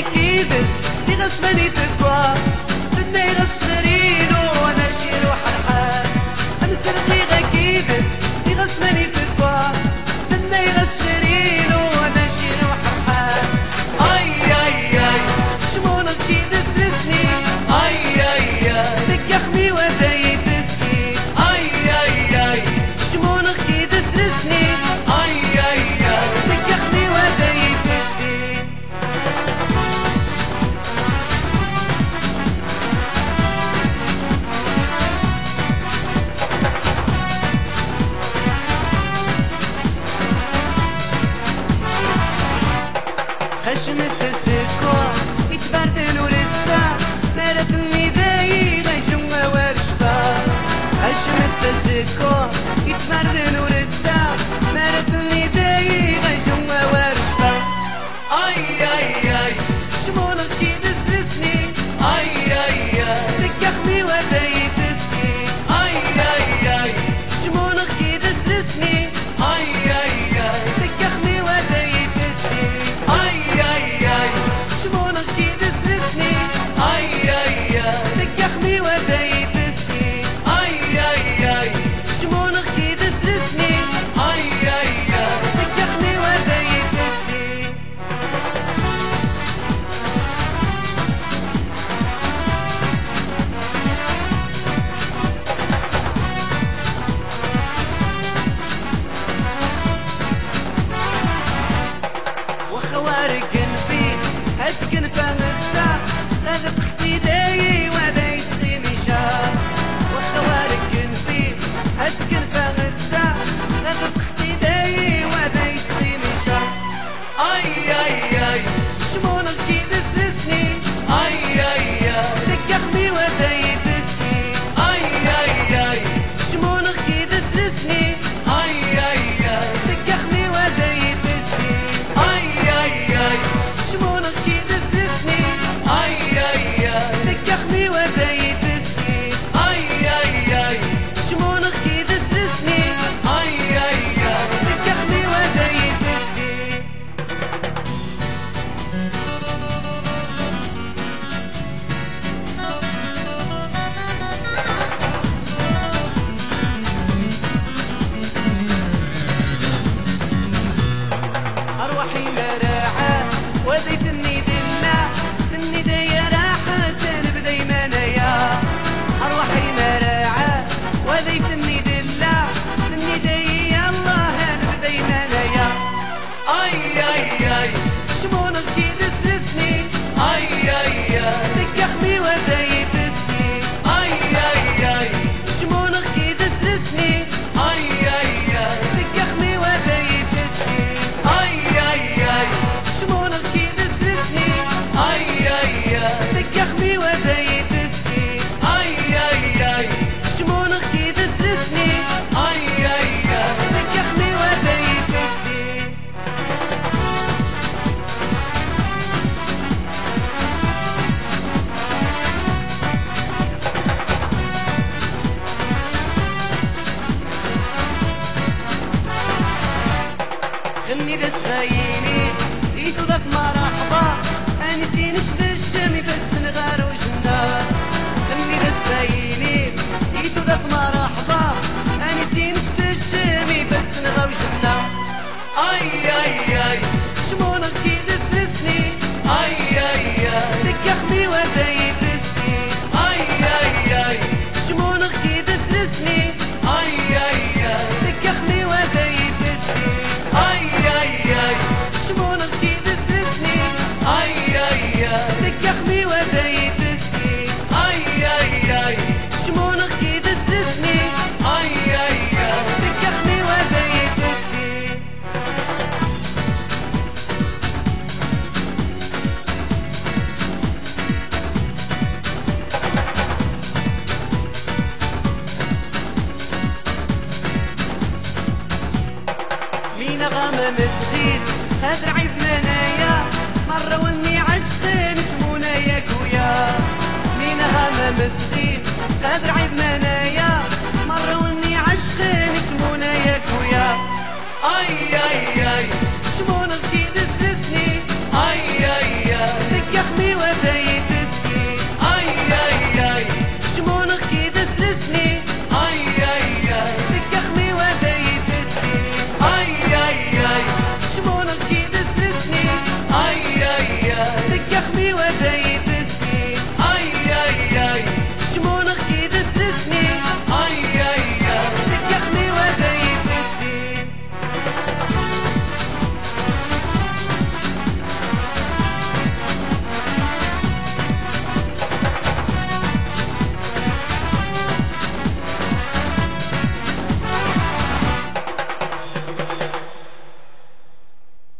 كيبس يغسمني تقوى دنا يغسرينو وانا شيرو حرحان امسرقي غكيبس يغسمني تقوى دنا يغسرينو وانا شيرو حرحان اي اي اي شمونك كيدس رسني اي اي اي تكخمي وداي تسي اي اي اي شمونك كيدس رسني اي اي اي تكخمي وداي تسي خشمت السكو يتبردل ورتسا مالتني داي غيشم ورشفا خشمت السكو يتبردل ورتسا مالتني داي غيشم ورشفا اي اي اي شمونك كيدس رسني اي اي اي تكخمي وداي تسي اي اي اي شمونك كيدس رسني اي اي اي تكخمي وداي تسي اي اي اي شمونك كيدس رسني اي اي اي تكخمي وداي تسي اي اي اي شمونك كيدس رسني اي اي اي تكخمي وداي تسي وخوارق فيه هتكن فهمتسا هذا بختي داي وهذا يسقي مشا وخوارق فيه هتكن فهمتسا هذا بختي داي وهذا يسقي مشا اي اي اي شمونك كيدس رسني اي اي اي تكخمي وهذا يدسي اي اي اي شمونك كيدس رسني اي اي اي تكخمي وهذا يدسي اي اي اي شمونك كيدس رسني اي اي اي تكخمي وهذا يدسي اي اي اي شمونك كيدس رسني اي اي اي تكخمي وهذا يدسي أرواحي مراعة وذيتني دلة تني دايا راحة تنب دايما نايا أرواحي مراعة وذيتني دلة تني دايا الله هنب دايما نايا أي أي أي شمونك كيدس رسني أي أي أي تكخمي ودا يدسي أي أي أي شمونك كيدس رسني أي أي أي تكخمي ودا يدسي اي اي اي شمونك كيدس رسني اي اي اي تكخمي ودا يدسي اي اي اي شمونك كيدس رسني اي اي اي تكخمي ودا يدسي غني دس غايني ريتو ذات مرحبا انسي نشد الشمي بس نغار وجنا غني دس غايني ريتو ذات مرحبا انسي نشد الشمي بس نغار وجنا اي اي اي شمونك كيدس رسني اي اي اي تكخمي ودا يدسي اي اي اي شمونك كيدس رسني اي اي اي تكخمي ودا يدسي اي اي اي شمونك كيدس رسني اي اي اي تكخمي ودا يدسي اي اي اي شمونك كيدس رسني اي اي اي تكخمي ودا يدسي مين غامم تزيد هاد عيب منايا مرة